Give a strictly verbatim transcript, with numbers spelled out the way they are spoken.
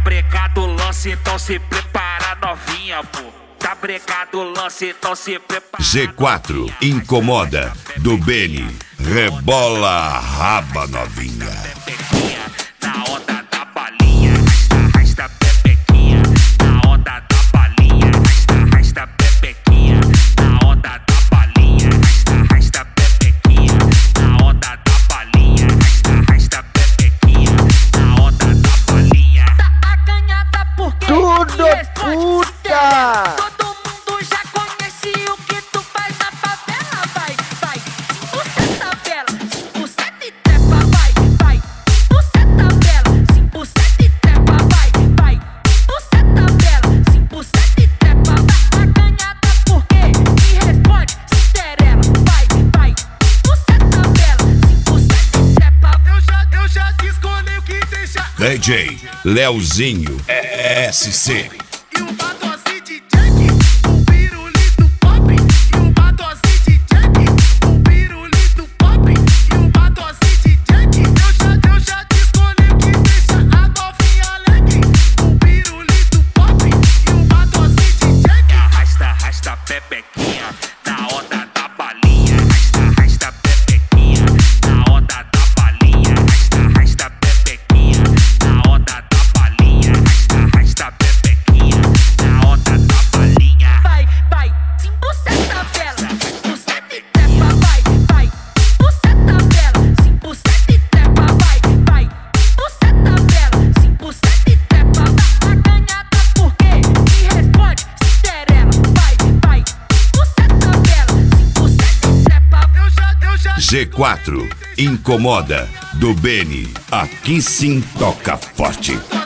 brecado o lance, então se prepara novinha, pô. Tá brecado o lance, então se prepara. G quatro, Incomoda, do Beni. Rebola a raba novinha. Na onda da balinha, arrasta, arrasta pepequinha. Na onda da balinha, arrasta, arrasta pepequinha. Na onda da balinha, arrasta, arrasta pepequinha. Na onda da balinha, arrasta, arrasta pepequinha. Na onda da balinha. Tá acanhada porque Tudo puta! todo mundo já conhece o que tu faz na favela. Vai, vai, cinco cento vela, cinco cento e trepa, vai, vai, cinco cento vela, cinco cento e trepa, vai, vai, cinco cento vela, cinco cento e trepa. Tá acanhada porque me responde, Cinderela, vai, vai, cinco cento vela, cinco cento e trepa. Eu já, eu já escolhi o que deixa. D J Leozinho S C. E o Badozi de Jack, o pirulito pop. E o Badozi de Jack, o pirulito pop. E o Badozi de Jack, eu já, eu já escolhi o que deixa a novinha alegre. O pirulito pop. E o Badozi de Jack. Arrasta, arrasta pepequinha. Na onda da balinha, arrasta, arrasta pepequinha. Na onda da balinha, arrasta, arrasta pepequinha. Na onda da balinha, arrasta, arrasta pepequinha. Na onda da balinha. Vai, vai, cinco cento vela, cinco cento e trepa, vai, vai, cinco cento vela, cinco cento e trepa, vai, vai, cinco cento vela, cinco cento e trepa. Tá acanhada porque me responde, Cinderela, vai, vai, cinco cento vela, cinco cento e trepa. Eu já, eu já. G quatro, Incomoda, do Beni. Aqui sim toca forte.